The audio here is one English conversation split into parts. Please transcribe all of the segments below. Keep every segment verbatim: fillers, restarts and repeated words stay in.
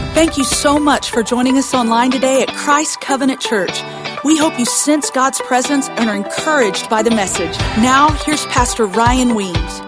Thank you so much for joining us online today at Christ Covenant Church. We hope you sense God's presence and are encouraged by the message. Now, here's Pastor Ryan Weems.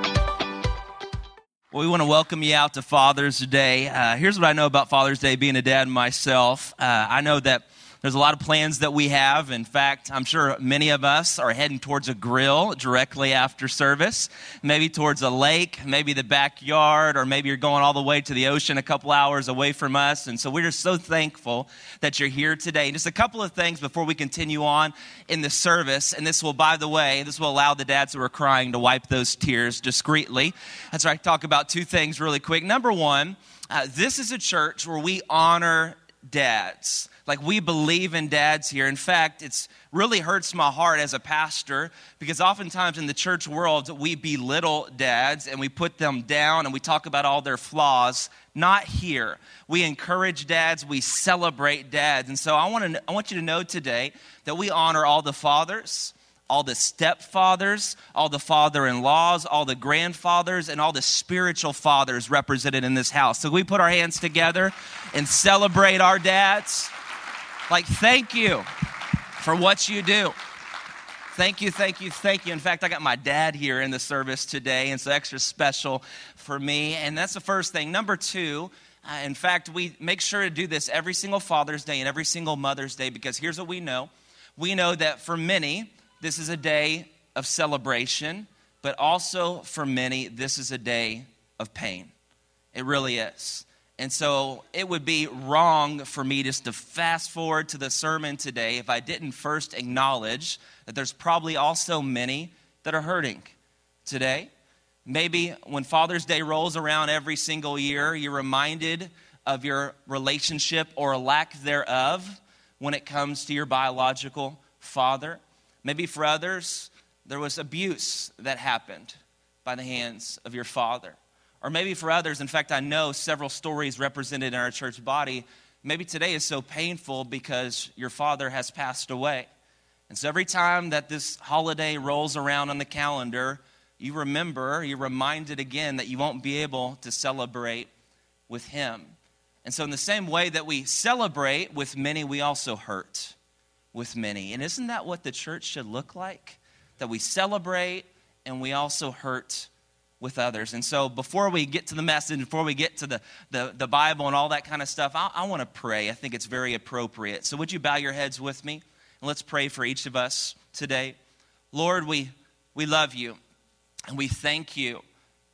Well, we want to welcome you out to Father's Day. Uh, here's what I know about Father's Day, being a dad myself. Uh, I know that there's a lot of plans that we have. In fact, I'm sure many of us are heading towards a grill directly after service, maybe towards a lake, maybe the backyard, or maybe you're going all the way to the ocean a couple hours away from us. And so we're just so thankful that you're here today. Just a couple of things before we continue on in the service. And this will, by the way, this will allow the dads who are crying to wipe those tears discreetly. That's right. I talk about two things really quick. Number one, uh, this is a church where we honor dads. Like, we believe in dads here. In fact, it's really hurts my heart as a pastor because oftentimes in the church world, we belittle dads and we put them down and we talk about all their flaws. Not here. We encourage dads. We celebrate dads. And so I want to, I want you to know today that we honor all the fathers, all the stepfathers, all the father-in-laws, all the grandfathers, and all the spiritual fathers represented in this house. So we put our hands together and celebrate our dads. Like, thank you for what you do. Thank you, thank you, thank you. In fact, I got my dad here in the service today, and it's extra special for me. And that's the first thing. Number two, uh, in fact, we make sure to do this every single Father's Day and every single Mother's Day, because here's what we know. We know that for many, this is a day of celebration, but also for many, this is a day of pain. It really is. And so it would be wrong for me just to fast forward to the sermon today if I didn't first acknowledge that there's probably also many that are hurting today. Maybe when Father's Day rolls around every single year, you're reminded of your relationship or lack thereof when it comes to your biological father. Maybe for others, there was abuse that happened by the hands of your father. Or maybe for others, in fact, I know several stories represented in our church body. Maybe today is so painful because your father has passed away. And so every time that this holiday rolls around on the calendar, you remember, you're reminded again that you won't be able to celebrate with him. And so in the same way that we celebrate with many, we also hurt with many. And isn't that what the church should look like? That we celebrate and we also hurt with others. And so before we get to the message, before we get to the, the, the Bible and all that kind of stuff, I, I want to pray. I think it's very appropriate. So would you bow your heads with me? And let's pray for each of us today. Lord, we, we love you and we thank you.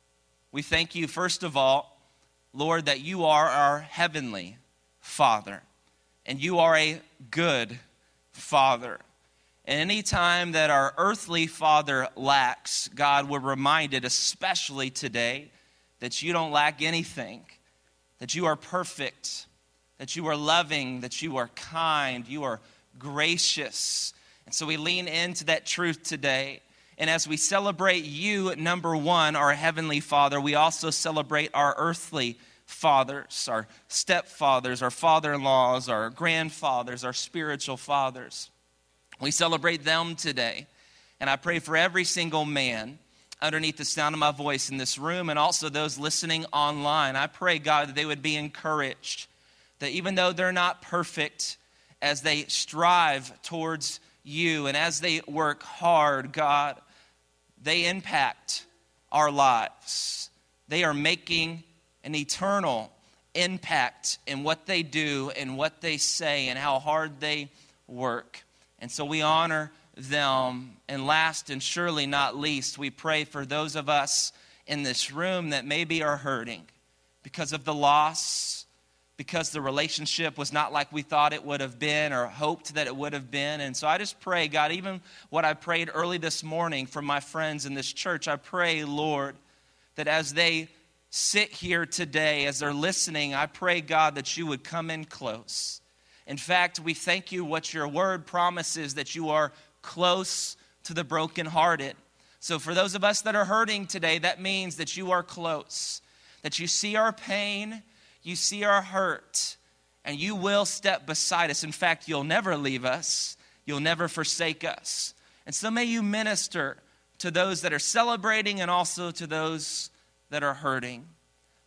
We thank you, first of all, Lord, that you are our heavenly Father and you are a good Father. And any time that our earthly father lacks, God, we're reminded, especially today, that you don't lack anything, that you are perfect, that you are loving, that you are kind, you are gracious. And so we lean into that truth today. And as we celebrate you, number one, our heavenly Father, we also celebrate our earthly fathers, our stepfathers, our father-in-laws, our grandfathers, our spiritual fathers. We celebrate them today. And I pray for every single man underneath the sound of my voice in this room and also those listening online. I pray, God, that they would be encouraged, that even though they're not perfect, as they strive towards you and as they work hard, God, they impact our lives. They are making an eternal impact in what they do and what they say and how hard they work. And so we honor them. And last and surely not least, we pray for those of us in this room that maybe are hurting because of the loss, because the relationship was not like we thought it would have been or hoped that it would have been. And so I just pray, God, even what I prayed early this morning from my friends in this church, I pray, Lord, that as they sit here today, as they're listening, I pray, God, that you would come in close. In fact, we thank you what your word promises, that you are close to the brokenhearted. So for those of us that are hurting today, that means that you are close, that you see our pain, you see our hurt, and you will step beside us. In fact, you'll never leave us. You'll never forsake us. And so may you minister to those that are celebrating and also to those that are hurting.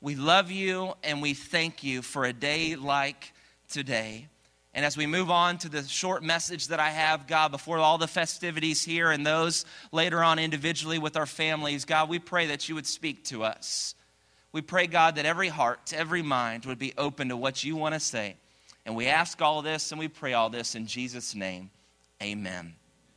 we love you, and we thank you for a day like today. And as we move on to the short message that I have, God, before all the festivities here and those later on individually with our families, God, we pray that you would speak to us. We pray, God, that every heart, every mind would be open to what you want to say. And we ask all this and we pray all this in Jesus' name. Amen.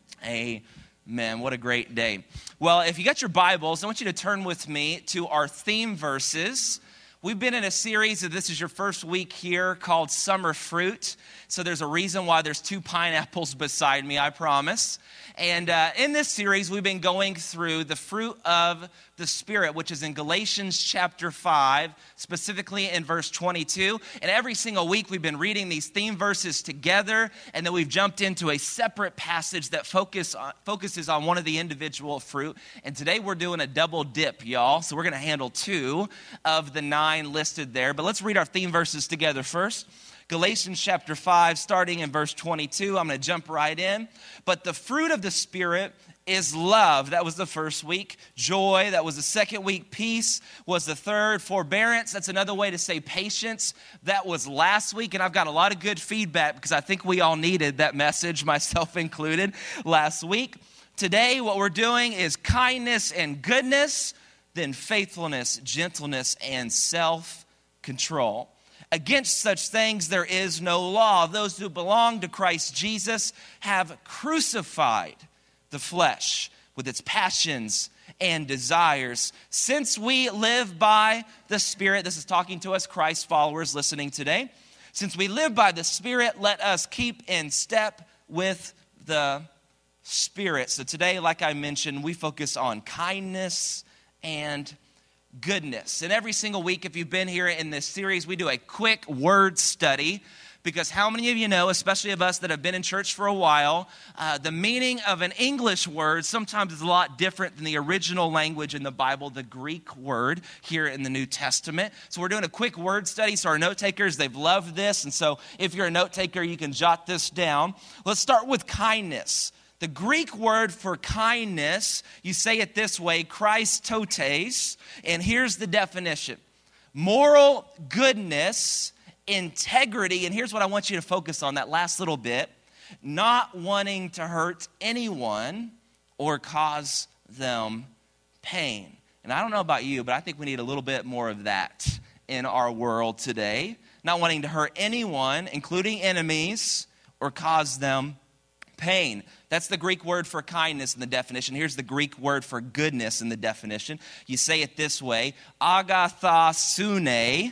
Amen. What a great day. Well, if you got your Bibles, I want you to turn with me to our theme verses. We've been in a series, if this is your first week here, called Summer Fruit. So there's a reason why there's two pineapples beside me, I promise. And uh, in this series, we've been going through the fruit of the Spirit, which is in Galatians chapter five, specifically in verse twenty-two. And every single week, we've been reading these theme verses together, and then we've jumped into a separate passage that focus on, focuses on one of the individual fruit. And today, we're doing a double dip, y'all. So we're going to handle two of the nine listed there. But let's read our theme verses together first. Galatians chapter five, starting in verse twenty-two. I'm going to jump right in. But the fruit of the Spirit is love. That was the first week. Joy. That was the second week. Peace was the third. Forbearance. That's another way to say patience. That was last week. And I've got a lot of good feedback because I think we all needed that message, myself included, last week. Today, what we're doing is kindness and goodness, then faithfulness, gentleness, and self-control. Against such things there is no law. Those who belong to Christ Jesus have crucified the flesh with its passions and desires. Since we live by the Spirit, this is talking to us Christ followers listening today. Since we live by the Spirit, let us keep in step with the Spirit. So today, like I mentioned, we focus on kindness and goodness. And every single week, if you've been here in this series, we do a quick word study. Because how many of you know, especially of us that have been in church for a while, uh, the meaning of an English word sometimes is a lot different than the original language in the Bible, the Greek word here in the New Testament. So we're doing a quick word study. So our note takers, they've loved this. And so if you're a note taker, you can jot this down. Let's start with kindness. The Greek word for kindness, you say it this way, Christotes. And here's the definition. Moral goodness, integrity, and here's what I want you to focus on, that last little bit, not wanting to hurt anyone or cause them pain. And I don't know about you, but I think we need a little bit more of that in our world today. Not wanting to hurt anyone, including enemies, or cause them pain. That's the Greek word for kindness in the definition. Here's the Greek word for goodness in the definition. You say it this way, agathosune,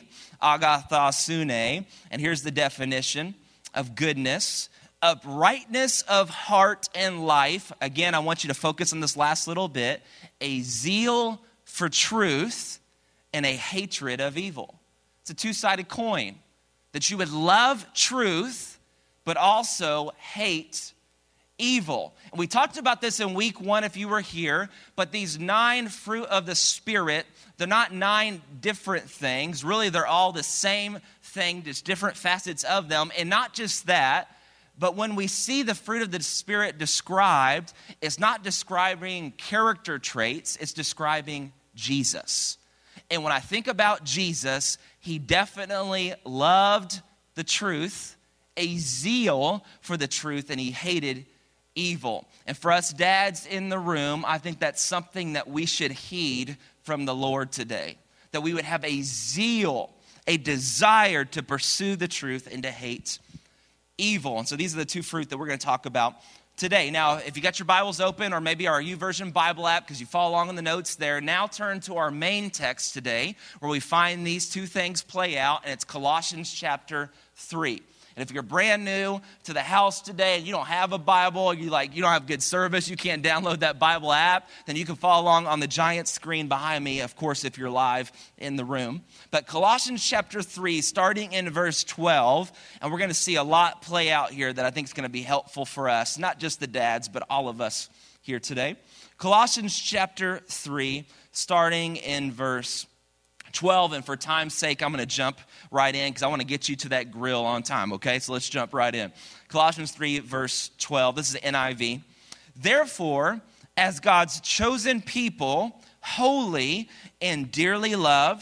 agathosune, and here's the definition of goodness, uprightness of heart and life. Again, I want you to focus on this last little bit, a zeal for truth and a hatred of evil. It's a two-sided coin, that you would love truth, but also hate evil. And we talked about this in week one if you were here, but these nine fruit of the Spirit, they're not nine different things. Really, they're all the same thing, just different facets of them. And not just that, but when we see the fruit of the Spirit described, it's not describing character traits, it's describing Jesus. And when I think about Jesus, he definitely loved the truth, a zeal for the truth, and he hated evil. And for us dads in the room, I think that's something that we should heed from the Lord today. That we would have a zeal, a desire to pursue the truth and to hate evil. And so these are the two fruit that we're going to talk about today. Now, if you got your Bibles open or maybe our YouVersion Bible app because you follow along in the notes there, now turn to our main text today where we find these two things play out, and it's Colossians chapter three. And if you're brand new to the house today and you don't have a Bible, you like you don't have good service, you can't download that Bible app, then you can follow along on the giant screen behind me, of course, if you're live in the room. But Colossians chapter three, starting in verse twelve, and we're going to see a lot play out here that I think is going to be helpful for us, not just the dads, but all of us here today. Colossians chapter three, starting in verse twelve, and for time's sake, I'm going to jump right in because I want to get you to that grill on time, okay? So let's jump right in. Colossians three, verse twelve. This is the N I V. Therefore, as God's chosen people, holy and dearly loved,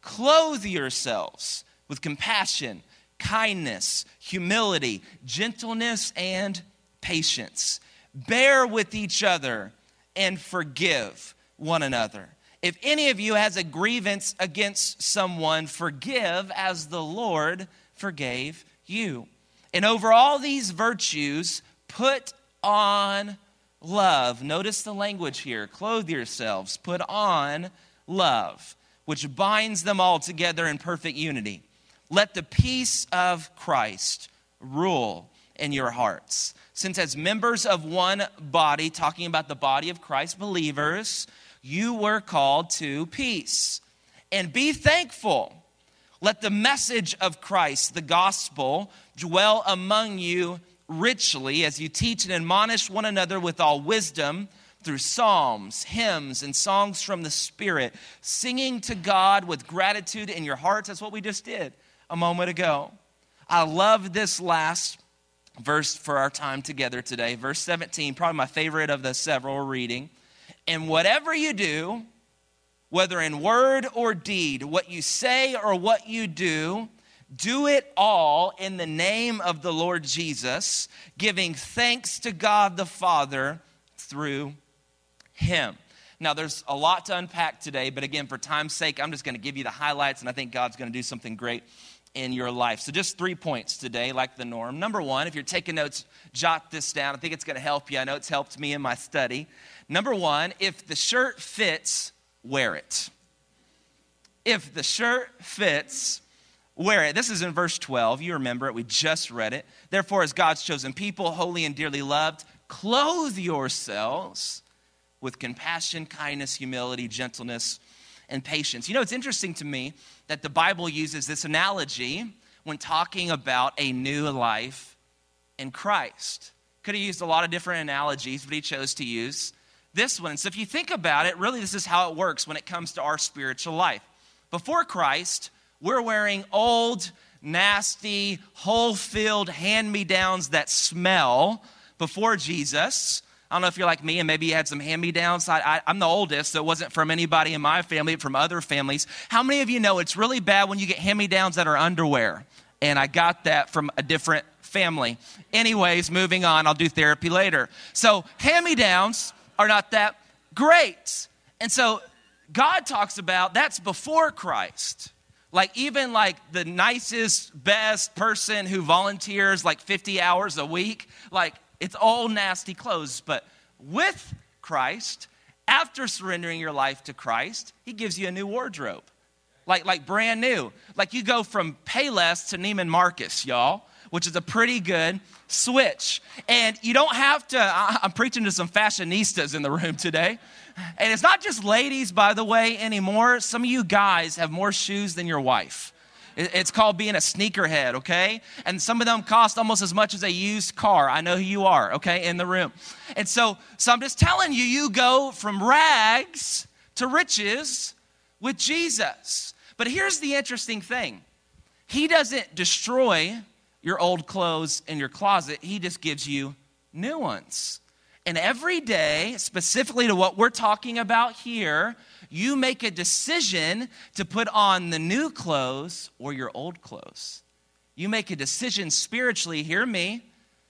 clothe yourselves with compassion, kindness, humility, gentleness, and patience. Bear with each other and forgive one another. If any of you has a grievance against someone, forgive as the Lord forgave you. And over all these virtues, put on love. Notice the language here. Clothe yourselves. Put on love, which binds them all together in perfect unity. Let the peace of Christ rule in your hearts. Since as members of one body, talking about the body of Christ, believers, you were called to peace. And be thankful. Let the message of Christ, the gospel, dwell among you richly as you teach and admonish one another with all wisdom through psalms, hymns, and songs from the Spirit, singing to God with gratitude in your hearts. That's what we just did a moment ago. I love this last verse for our time together today. Verse seventeen, probably my favorite of the several we're reading. And whatever you do, whether in word or deed, what you say or what you do, do it all in the name of the Lord Jesus, giving thanks to God the Father through him. Now, there's a lot to unpack today, but again, for time's sake, I'm just going to give you the highlights, and I think God's going to do something great in your life. So just three points today, like the norm. Number one, if you're taking notes, jot this down. I think it's going to help you. I know it's helped me in my study. Number one, if the shirt fits, wear it. If the shirt fits, wear it. This is in verse twelve. You remember it. We just read it. Therefore, as God's chosen people, holy and dearly loved, clothe yourselves with compassion, kindness, humility, gentleness, and patience. You know, it's interesting to me that the Bible uses this analogy when talking about a new life in Christ. Could have used a lot of different analogies, but he chose to use this one. So if you think about it, really this is how it works when it comes to our spiritual life. Before Christ, we're wearing old, nasty, hole-filled hand-me-downs that smell. Before Jesus, I don't know if you're like me and maybe you had some hand-me-downs. I, I, I'm the oldest, so it wasn't from anybody in my family, but from other families. How many of you know it's really bad when you get hand-me-downs that are underwear? And I got that from a different family. Anyways, moving on. I'll do therapy later. So hand-me-downs are not that great. And so God talks about that's before Christ. Like even like the nicest, best person who volunteers like fifty hours a week, like it's all nasty clothes. But with Christ, after surrendering your life to Christ, he gives you a new wardrobe. Like, like brand new. Like you go from Payless to Neiman Marcus, y'all, which is a pretty good switch. And you don't have to, I'm preaching to some fashionistas in the room today. And it's not just ladies, by the way, anymore. Some of you guys have more shoes than your wife. It's called being a sneakerhead, okay? And some of them cost almost as much as a used car. I know who you are, okay, in the room. And so, so I'm just telling you, you go from rags to riches with Jesus. But here's the interesting thing. He doesn't destroy your old clothes in your closet. He just gives you new ones. And every day, specifically to what we're talking about here, you make a decision to put on the new clothes or your old clothes. You make a decision spiritually, hear me,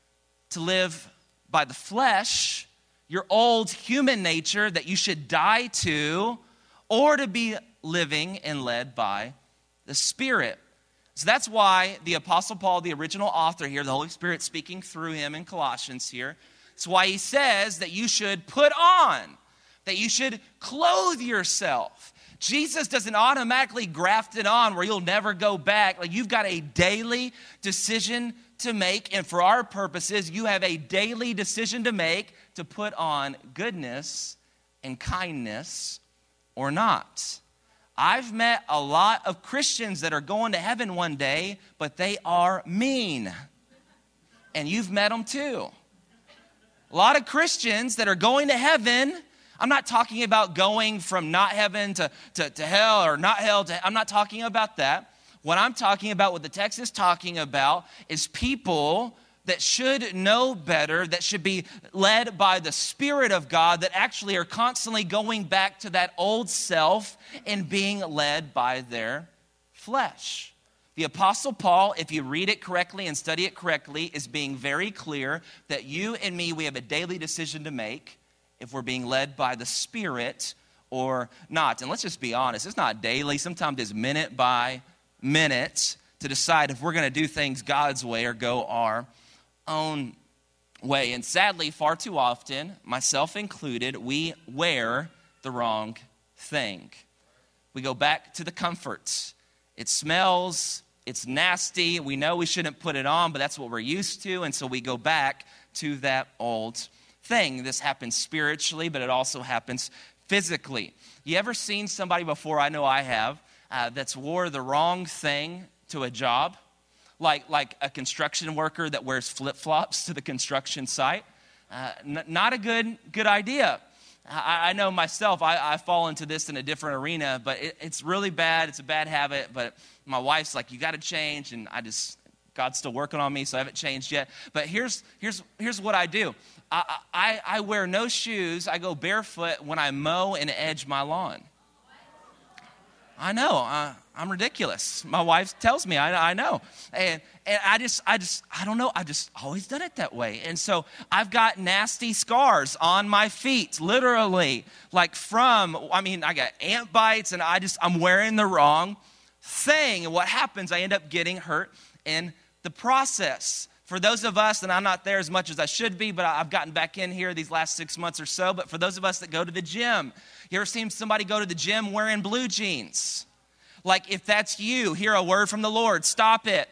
to live by the flesh, your old human nature that you should die to, or to be living and led by the Spirit. So that's why the Apostle Paul, the original author here, the Holy Spirit speaking through him in Colossians here, that's why he says that you should put on, that you should clothe yourself. Jesus doesn't automatically graft it on where you'll never go back. Like you've got a daily decision to make, and for our purposes, you have a daily decision to make to put on goodness and kindness or not. I've met a lot of Christians that are going to heaven one day, but they are mean. And you've met them too. A lot of Christians that are going to heaven, I'm not talking about going from not heaven to, to, to hell or not hell to, I'm not talking about that. What I'm talking about, what the text is talking about, is people that should know better, that should be led by the Spirit of God, that actually are constantly going back to that old self and being led by their flesh. The Apostle Paul, if you read it correctly and study it correctly, is being very clear that you and me, we have a daily decision to make if we're being led by the Spirit or not. And let's just be honest, it's not daily. Sometimes it's minute by minute to decide if we're going to do things God's way or go our own way. And sadly, far too often, myself included, we wear the wrong thing. We go back to the comforts. It smells, it's nasty. We know we shouldn't put it on, but that's what we're used to. And so we go back to that old thing. This happens spiritually, but it also happens physically. You ever seen somebody before, I know I have, uh, that's wore the wrong thing to a job? Like, like a construction worker that wears flip-flops to the construction site? Uh, n- not a good, good idea. I, I know myself, I, I fall into this in a different arena, but it, it's really bad. It's a bad habit, but my wife's like, you got to change, and I just, God's still working on me, so I haven't changed yet. But here's here's here's what I do. I, I, I wear no shoes. I go barefoot when I mow and edge my lawn. I know, uh, I'm ridiculous. My wife tells me, I, I know. And, and I just, I just, I don't know, I've just always done it that way. And so I've got nasty scars on my feet, literally, like from, I mean, I got ant bites, and I just, I'm wearing the wrong thing. And what happens, I end up getting hurt in the process. For those of us, and I'm not there as much as I should be, but I've gotten back in here these last six months or so, but for those of us that go to the gym, you ever seen somebody go to the gym wearing blue jeans? Like, if that's you, hear a word from the Lord, stop it.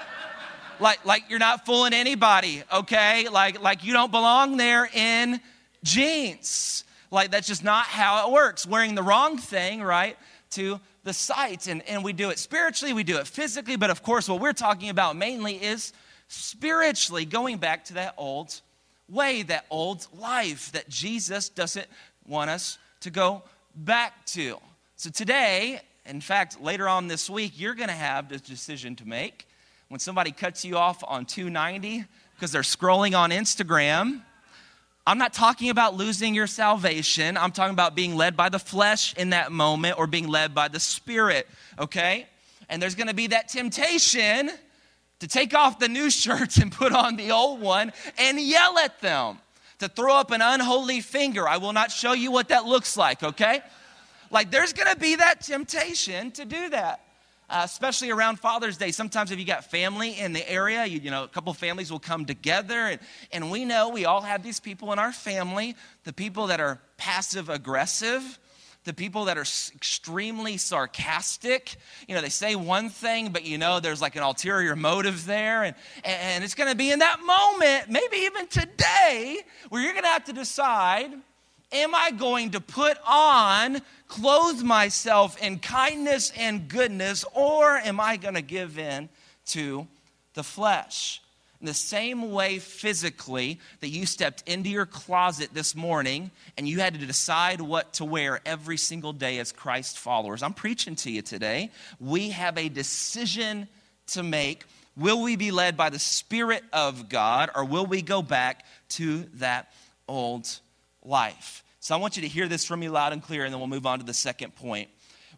Like, like you're not fooling anybody, okay? Like, like you don't belong there in jeans. Like, that's just not how it works. Wearing the wrong thing, right, to the sight. And, and we do it spiritually, we do it physically, but of course what we're talking about mainly is spiritually, going back to that old way, that old life that Jesus doesn't want us to go back to. So today, in fact, later on this week, you're going to have this decision to make. When somebody cuts you off on two ninety because they're scrolling on Instagram, I'm not talking about losing your salvation. I'm talking about being led by the flesh in that moment or being led by the Spirit, okay? And there's going to be that temptation to take off the new shirts and put on the old one and yell at them, to throw up an unholy finger. I will not show you what that looks like, okay? Like, there's going to be that temptation to do that, uh, especially around Father's Day. Sometimes if you got family in the area, you, you know, a couple families will come together, and, and we know we all have these people in our family, the people that are passive-aggressive, the people that are extremely sarcastic. You know, they say one thing, but you know there's like an ulterior motive there. And, and it's going to be in that moment, maybe even today, where you're going to have to decide, am I going to put on, clothe myself in kindness and goodness, or am I going to give in to the flesh? In the same way physically that you stepped into your closet this morning and you had to decide what to wear every single day as Christ followers. I'm preaching to you today. We have a decision to make. Will we be led by the Spirit of God, or will we go back to that old life? So I want you to hear this from me loud and clear, and then we'll move on to the second point.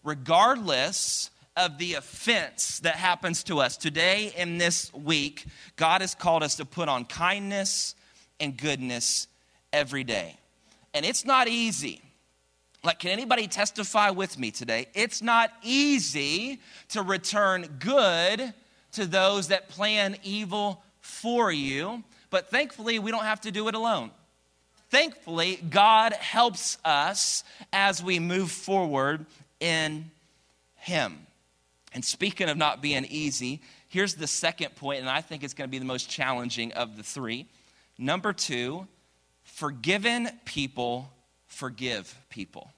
Regardless of the offense that happens to us today and this week, God has called us to put on kindness and goodness every day. And it's not easy. Like, can anybody testify with me today? It's not easy to return good to those that plan evil for you, but thankfully we don't have to do it alone. Thankfully, God helps us as we move forward in Him. And speaking of not being easy, here's the second point, and I think it's going to be the most challenging of the three. Number two, forgiven people forgive people.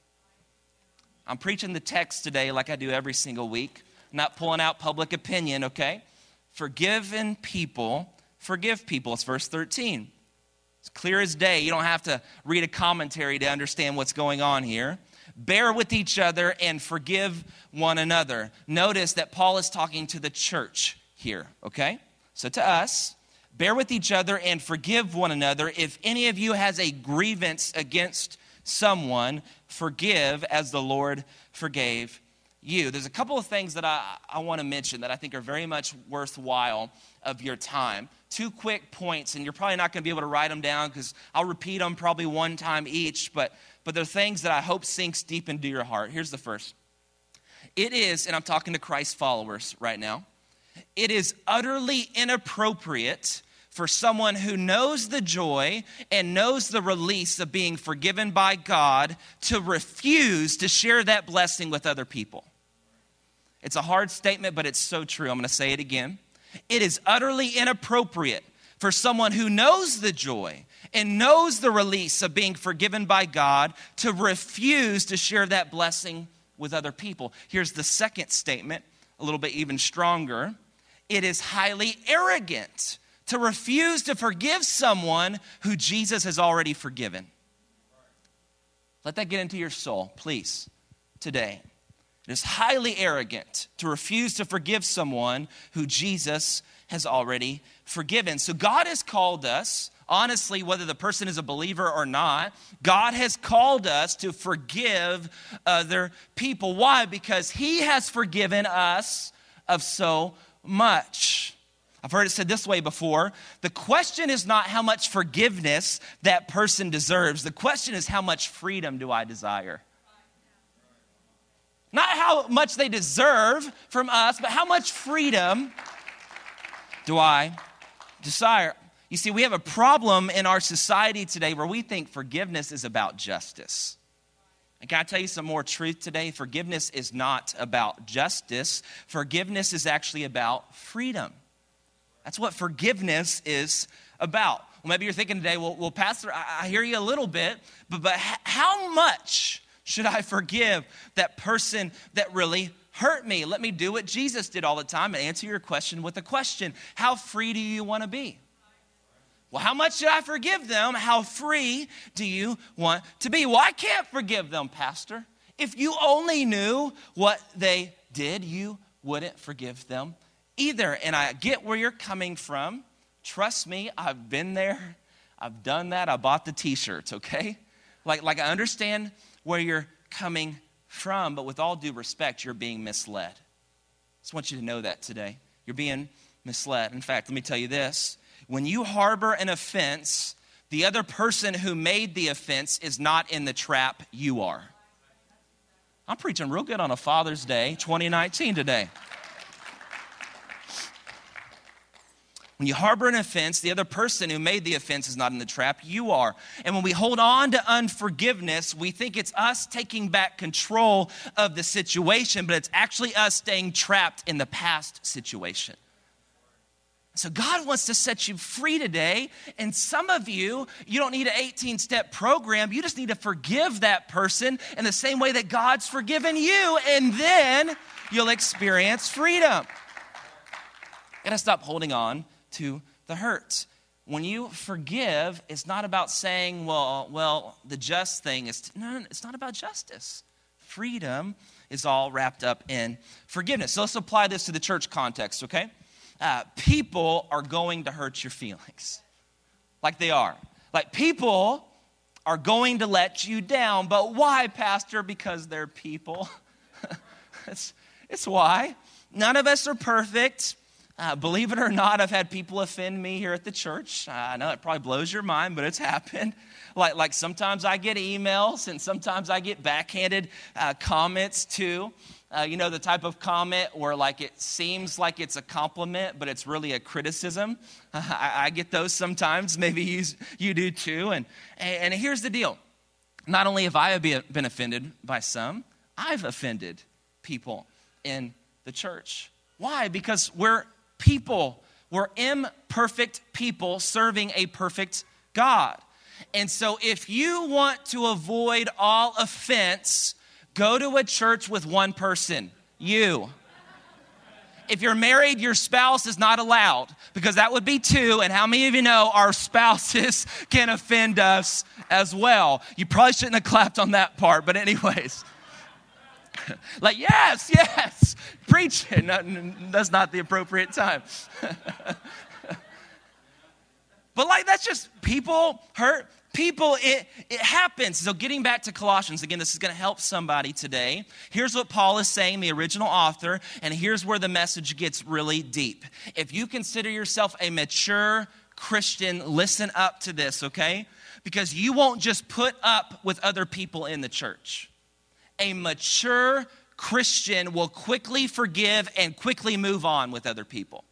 I'm preaching the text today like I do every single week. I'm not pulling out public opinion, okay? Forgiven people forgive people. It's verse thirteen. It's clear as day. You don't have to read a commentary to understand what's going on here. Bear with each other and forgive one another. Notice that Paul is talking to the church here, okay? So to us, Bear with each other and forgive one another. If any of you has a grievance against someone, forgive as the Lord forgave you. There's a couple of things that I, I want to mention that I think are very much worthwhile of your time. Two quick points, and you're probably not going to be able to write them down because I'll repeat them probably one time each, but, but they're things that I hope sinks deep into your heart. Here's the first. It is, and I'm talking to Christ followers right now, it is utterly inappropriate for someone who knows the joy and knows the release of being forgiven by God to refuse to share that blessing with other people. It's a hard statement, but it's so true. I'm going to say it again. It is utterly inappropriate for someone who knows the joy and knows the release of being forgiven by God to refuse to share that blessing with other people. Here's the second statement, a little bit even stronger. It is highly arrogant to refuse to forgive someone who Jesus has already forgiven. Let that get into your soul, please, today. It is highly arrogant to refuse to forgive someone who Jesus has already forgiven. So God has called us, honestly, whether the person is a believer or not, God has called us to forgive other people. Why? Because He has forgiven us of so much. I've heard it said this way before. The question is not how much forgiveness that person deserves. The question is how much freedom do I desire? Not how much they deserve from us, but how much freedom do I desire? You see, we have a problem in our society today where we think forgiveness is about justice. And can I tell you some more truth today? Forgiveness is not about justice. Forgiveness is actually about freedom. That's what forgiveness is about. Well, maybe you're thinking today, well, well Pastor, I, I hear you a little bit, but, but how much should I forgive that person that really hurt me? Let me do what Jesus did all the time and answer your question with a question. How free do you want to be? Well, how much should I forgive them? How free do you want to be? Well, I can't forgive them, Pastor. If you only knew what they did, you wouldn't forgive them either. And I get where you're coming from. Trust me, I've been there. I've done that. I bought the t-shirts, okay? Like, like I understand where you're coming from, but with all due respect, you're being misled. I just want you to know that today. You're being misled. In fact, let me tell you this. When you harbor an offense, the other person who made the offense is not in the trap, you are. I'm preaching real good on a Father's Day twenty nineteen today. When you harbor an offense, the other person who made the offense is not in the trap, you are. And when we hold on to unforgiveness, we think it's us taking back control of the situation, but it's actually us staying trapped in the past situation. So God wants to set you free today. And some of you, you don't need an eighteen-step program. You just need to forgive that person in the same way that God's forgiven you. And then you'll experience freedom. You gotta stop holding on to the hurt. When you forgive, it's not about saying, well, well, the just thing is, t-. no, no, it's not about justice. Freedom is all wrapped up in forgiveness. So let's apply this to the church context, okay? Uh, people are going to hurt your feelings. Like they are. Like people are going to let you down. But why, Pastor? Because they're people. it's, it's why. None of us are perfect. Uh, believe it or not, I've had people offend me here at the church. Uh, I know it probably blows your mind, but it's happened. Like, like sometimes I get emails and sometimes I get backhanded uh, comments too. Uh, you know, the type of comment where like it seems like it's a compliment, but it's really a criticism. Uh, I, I get those sometimes. Maybe you, you do too. And, and here's the deal. Not only have I been offended by some, I've offended people in the church. Why? Because we're people. We're imperfect people serving a perfect God. And so if you want to avoid all offense, go to a church with one person, you. If you're married, your spouse is not allowed because that would be two. And how many of you know our spouses can offend us as well? You probably shouldn't have clapped on that part, but anyways. Like, yes, yes, preach it. No, no, that's not the appropriate time. But like, that's just people hurt people. It, it happens. So getting back to Colossians, again, this is going to help somebody today. Here's what Paul is saying, the original author, and here's where the message gets really deep. If you consider yourself a mature Christian, listen up to this, okay? Because you won't just put up with other people in the church. A mature Christian will quickly forgive and quickly move on with other people.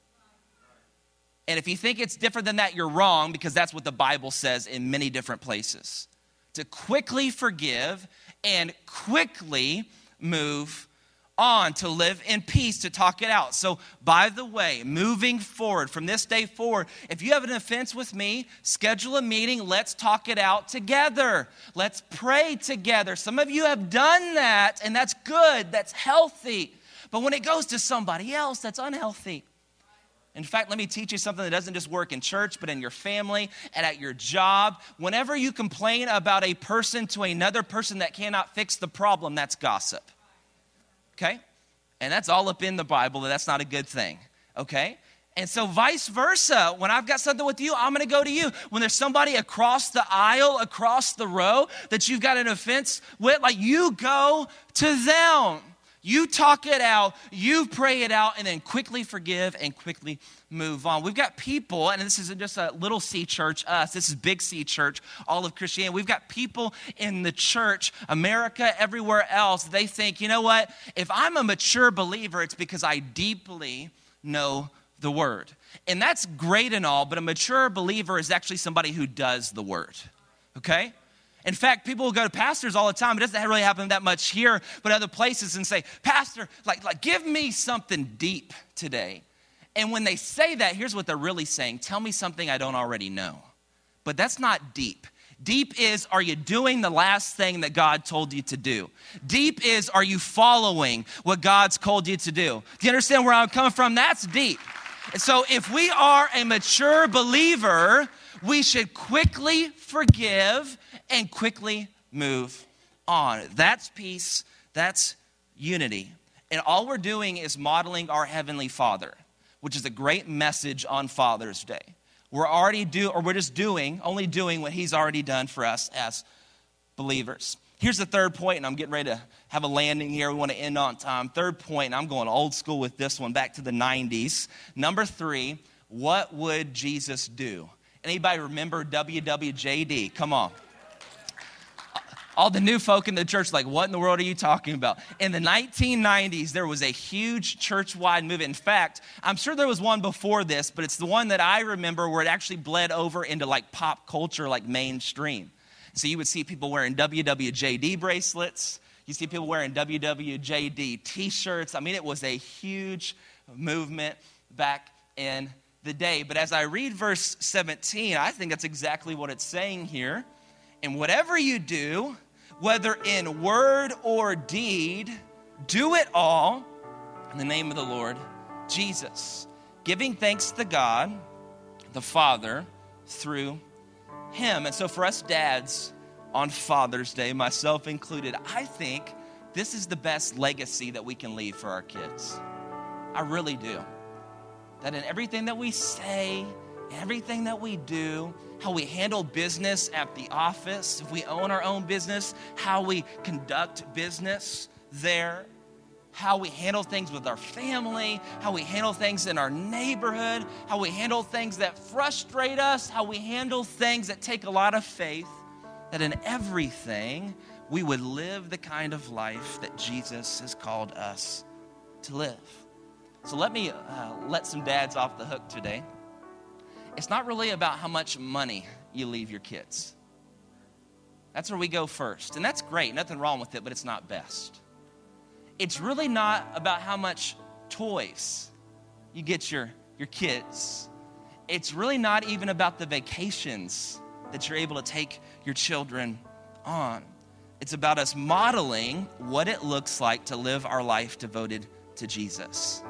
And if you think it's different than that, you're wrong, because that's what the Bible says in many different places. To quickly forgive and quickly move on, to live in peace, to talk it out. So, by the way, moving forward, from this day forward, if you have an offense with me, schedule a meeting, let's talk it out together. Let's pray together. Some of you have done that, and that's good, that's healthy. But when it goes to somebody else, that's unhealthy. In fact, let me teach you something that doesn't just work in church, but in your family and at your job. Whenever you complain about a person to another person that cannot fix the problem, that's gossip. Okay? And that's all up in the Bible, and that's not a good thing. Okay? And so vice versa, when I've got something with you, I'm going to go to you. When there's somebody across the aisle, across the row that you've got an offense with, like, you go to them. You talk it out, you pray it out, and then quickly forgive and quickly move on. We've got people, and this isn't just a little C church, us, this is big C church, all of Christianity. We've got people in the church, America, everywhere else, they think, you know what, if I'm a mature believer, it's because I deeply know the word. And that's great and all, but a mature believer is actually somebody who does the word, okay? In fact, people will go to pastors all the time. It doesn't really happen that much here, but other places, and say, Pastor, like, like, give me something deep today. And when they say that, here's what they're really saying. Tell me something I don't already know. But that's not deep. Deep is, are you doing the last thing that God told you to do? Deep is, are you following what God's called you to do? Do you understand where I'm coming from? That's deep. And so if we are a mature believer, we should quickly forgive and quickly move on. That's peace. That's unity. And all we're doing is modeling our Heavenly Father, which is a great message on Father's Day. We're already do, or we're just doing, only doing what He's already done for us as believers. Here's the third point, and I'm getting ready to have a landing here. We want to end on time. Third point, and I'm going old school with this one, back to the nineties. Number three, what would Jesus do? Anybody remember W W J D? Come on. All the new folk in the church, like, what in the world are you talking about? In the nineteen nineties, there was a huge church-wide movement. In fact, I'm sure there was one before this, but it's the one that I remember where it actually bled over into like pop culture, like mainstream. So you would see people wearing W W J D bracelets. You see people wearing W W J D t-shirts. I mean, it was a huge movement back in the day. But as I read verse seventeen, I think that's exactly what it's saying here. And whatever you do, whether in word or deed, do it all in the name of the Lord Jesus, giving thanks to God, the Father, through Him. And so for us dads on Father's Day, myself included, I think this is the best legacy that we can leave for our kids. I really do. That in everything that we say, everything that we do, how we handle business at the office, if we own our own business, how we conduct business there, how we handle things with our family, how we handle things in our neighborhood, how we handle things that frustrate us, how we handle things that take a lot of faith, that in everything we would live the kind of life that Jesus has called us to live. So let me uh, let some dads off the hook today. It's not really about how much money you leave your kids. That's where we go first. And that's great, nothing wrong with it, but it's not best. It's really not about how much toys you get your, your kids. It's really not even about the vacations that you're able to take your children on. It's about us modeling what it looks like to live our life devoted to Jesus.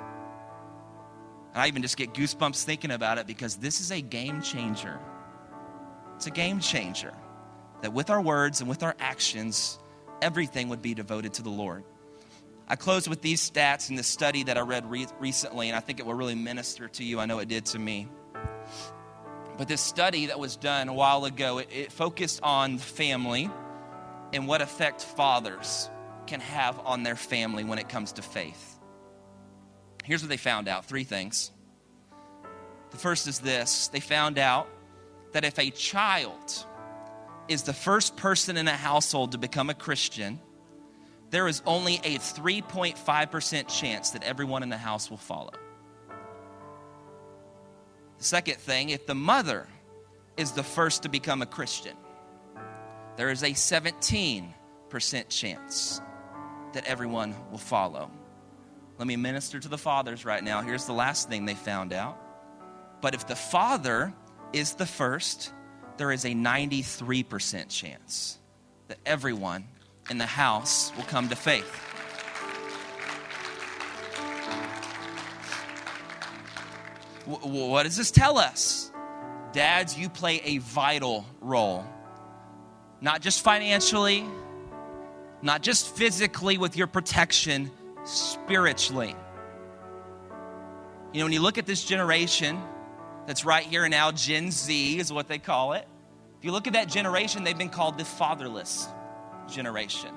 And I even just get goosebumps thinking about it, because this is a game changer. It's a game changer. That with our words and with our actions, everything would be devoted to the Lord. I close with these stats in this study that I read re- recently, and I think it will really minister to you. I know it did to me. But this study that was done a while ago, it, it focused on family and what effect fathers can have on their family when it comes to faith. Here's what they found out, three things. The first is this. They found out that if a child is the first person in a household to become a Christian, there is only a three point five percent chance that everyone in the house will follow. The second thing, if the mother is the first to become a Christian, there is a seventeen percent chance that everyone will follow. Let me minister to the fathers right now. Here's the last thing they found out. But if the father is the first, there is a ninety-three percent chance that everyone in the house will come to faith. W- what does this tell us? Dads, you play a vital role. Not just financially, not just physically with your protection, spiritually. You know, when you look at this generation that's right here and now, Gen Z is what they call it. If you look at that generation, they've been called the fatherless generation.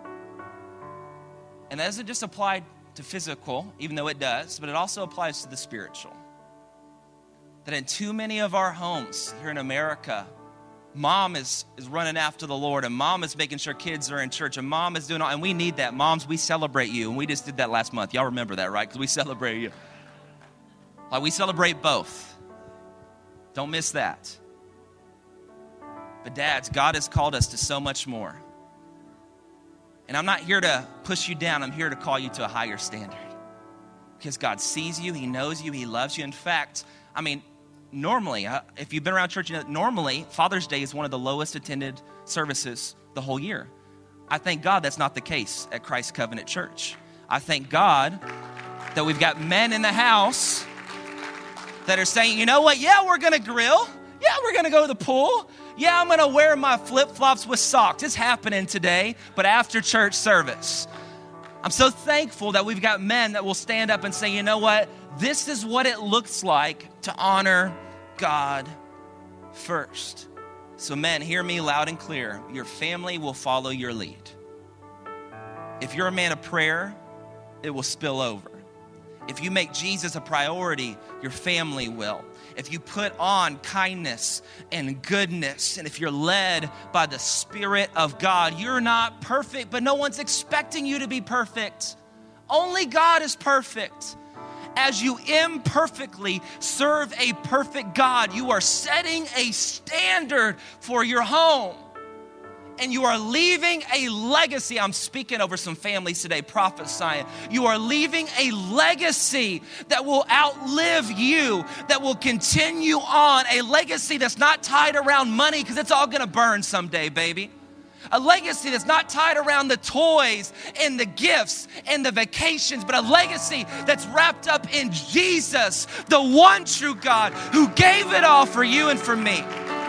And that doesn't just apply to physical, even though it does, but it also applies to the spiritual. That in too many of our homes here in America, mom is, is running after the Lord, and mom is making sure kids are in church, and mom is doing all, and we need that. Moms, we celebrate you, and we just did that last month. Y'all remember that, right? Because we celebrate you. Like, we celebrate both. Don't miss that. But dads, God has called us to so much more. And I'm not here to push you down. I'm here to call you to a higher standard. Because God sees you. He knows you. He loves you. In fact, I mean, normally, uh, if you've been around church, you know, normally Father's Day is one of the lowest attended services the whole year. I thank God that's not the case at Christ Covenant Church. I thank God that we've got men in the house that are saying, you know what? Yeah, we're going to grill. Yeah, we're going to go to the pool. Yeah, I'm going to wear my flip-flops with socks. It's happening today, but after church service. I'm so thankful that we've got men that will stand up and say, you know what? This is what it looks like to honor God first. So men, hear me loud and clear. Your family will follow your lead. If you're a man of prayer, it will spill over. If you make Jesus a priority, your family will. If you put on kindness and goodness, and if you're led by the Spirit of God, you're not perfect, but no one's expecting you to be perfect. Only God is perfect. As you imperfectly serve a perfect God, you are setting a standard for your home. And you are leaving a legacy. I'm speaking over some families today, prophesying. You are leaving a legacy that will outlive you, that will continue on. A legacy that's not tied around money, because it's all going to burn someday, baby. A legacy that's not tied around the toys and the gifts and the vacations, but a legacy that's wrapped up in Jesus, the one true God who gave it all for you and for me.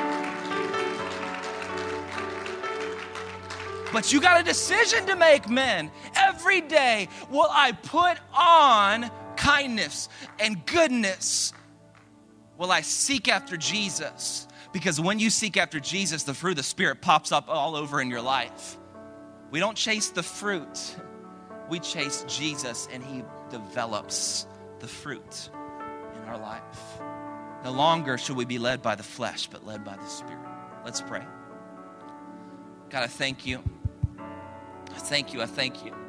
But you got a decision to make, men. Every day, will I put on kindness and goodness? Will I seek after Jesus? Because when you seek after Jesus, the fruit of the Spirit pops up all over in your life. We don't chase the fruit. We chase Jesus, and He develops the fruit in our life. No longer should we be led by the flesh, but led by the Spirit. Let's pray. God, I thank you. I thank you. I thank you.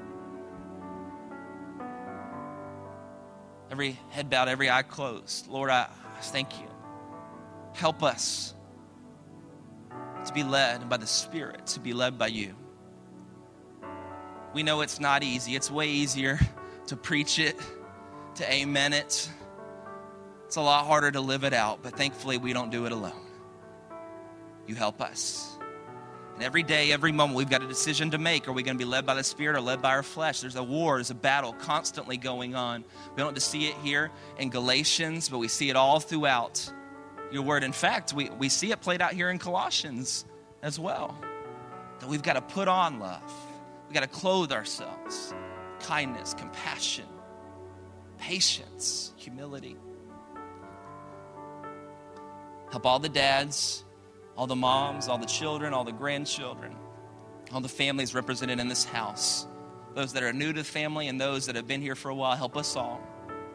Every head bowed, every eye closed. Lord, I, I thank you. Help us to be led by the Spirit, to be led by you. We know it's not easy. It's way easier to preach it, to amen it. It's a lot harder to live it out, but thankfully we don't do it alone. You help us. And every day, every moment, we've got a decision to make. Are we going to be led by the Spirit or led by our flesh? There's a war, there's a battle constantly going on. We don't just see it here in Galatians, but we see it all throughout your word. In fact, we, we see it played out here in Colossians as well. That we've got to put on love. We've got to clothe ourselves. Kindness, compassion, patience, humility. Help all the dads, all the moms, all the children, all the grandchildren, all the families represented in this house, those that are new to the family and those that have been here for a while. Help us all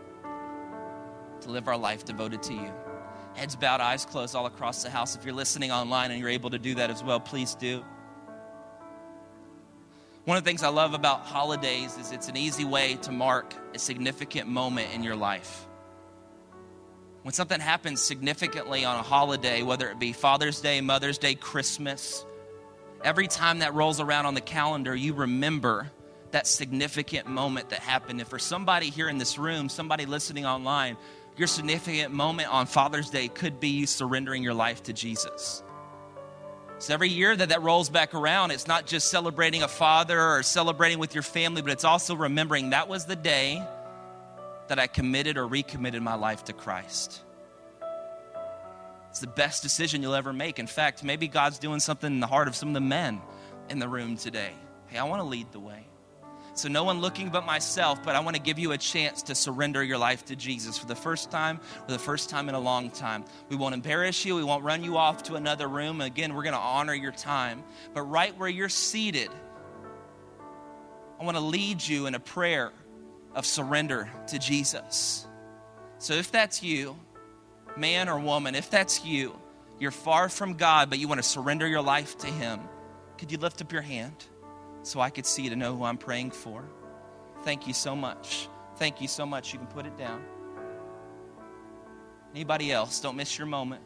to live our life devoted to you. Heads bowed, eyes closed all across the house. If you're listening online and you're able to do that as well, please do. One of the things I love about holidays is it's an easy way to mark a significant moment in your life. When something happens significantly on a holiday, whether it be Father's Day, Mother's Day, Christmas, every time that rolls around on the calendar, you remember that significant moment that happened. And for somebody here in this room, somebody listening online, your significant moment on Father's Day could be you surrendering your life to Jesus. So every year that that rolls back around, it's not just celebrating a father or celebrating with your family, but it's also remembering that was the day that I committed or recommitted my life to Christ. It's the best decision you'll ever make. In fact, maybe God's doing something in the heart of some of the men in the room today. Hey, I want to lead the way. So no one looking but myself, but I want to give you a chance to surrender your life to Jesus for the first time or the first time in a long time. We won't embarrass you. We won't run you off to another room. Again, we're going to honor your time. But right where you're seated, I want to lead you in a prayer of surrender to Jesus. So if that's you, man or woman, if that's you, you're far from God, but you want to surrender your life to Him, could you lift up your hand so I could see to know who I'm praying for? Thank you so much. Thank you so much. You can put it down. Anybody else? Don't miss your moment.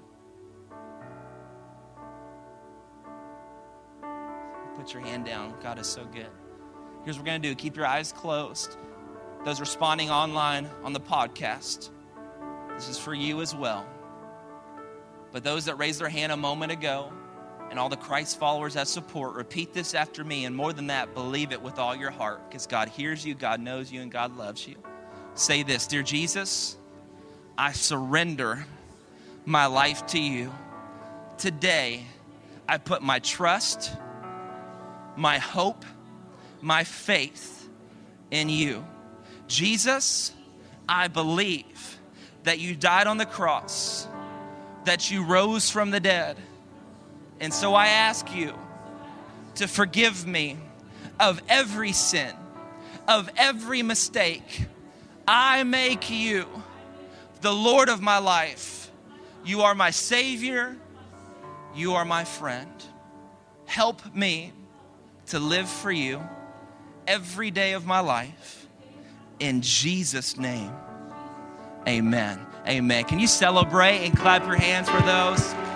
Put your hand down. God is so good. Here's what we're going to do. Keep your eyes closed. Those responding online on the podcast, this is for you as well. But those that raised their hand a moment ago, and all the Christ followers that support, repeat this after me. And more than that, believe it with all your heart, because God hears you, God knows you, and God loves you. Say this: Dear Jesus, I surrender my life to you. Today, I put my trust, my hope, my faith in you. Jesus, I believe that you died on the cross, that you rose from the dead. And so I ask you to forgive me of every sin, of every mistake. I make you the Lord of my life. You are my Savior. You are my friend. Help me to live for you every day of my life. In Jesus' name, amen. Amen. Can you celebrate and clap your hands for those?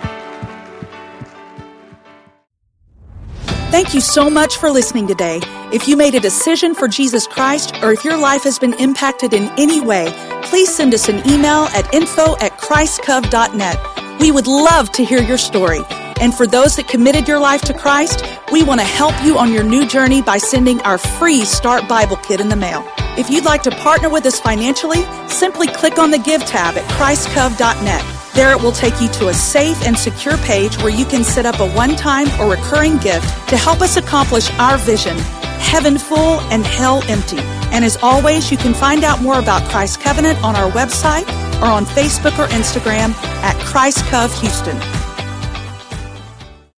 Thank you so much for listening today. If you made a decision for Jesus Christ, or if your life has been impacted in any way, please send us an email at info at christcov dot net. We would love to hear your story. And for those that committed your life to Christ, we want to help you on your new journey by sending our free Start Bible Kit in the mail. If you'd like to partner with us financially, simply click on the Give tab at christcov dot net. There it will take you to a safe and secure page where you can set up a one-time or recurring gift to help us accomplish our vision, heaven full and hell empty. And as always, you can find out more about Christ Covenant on our website or on Facebook or Instagram at Christ Cov Houston.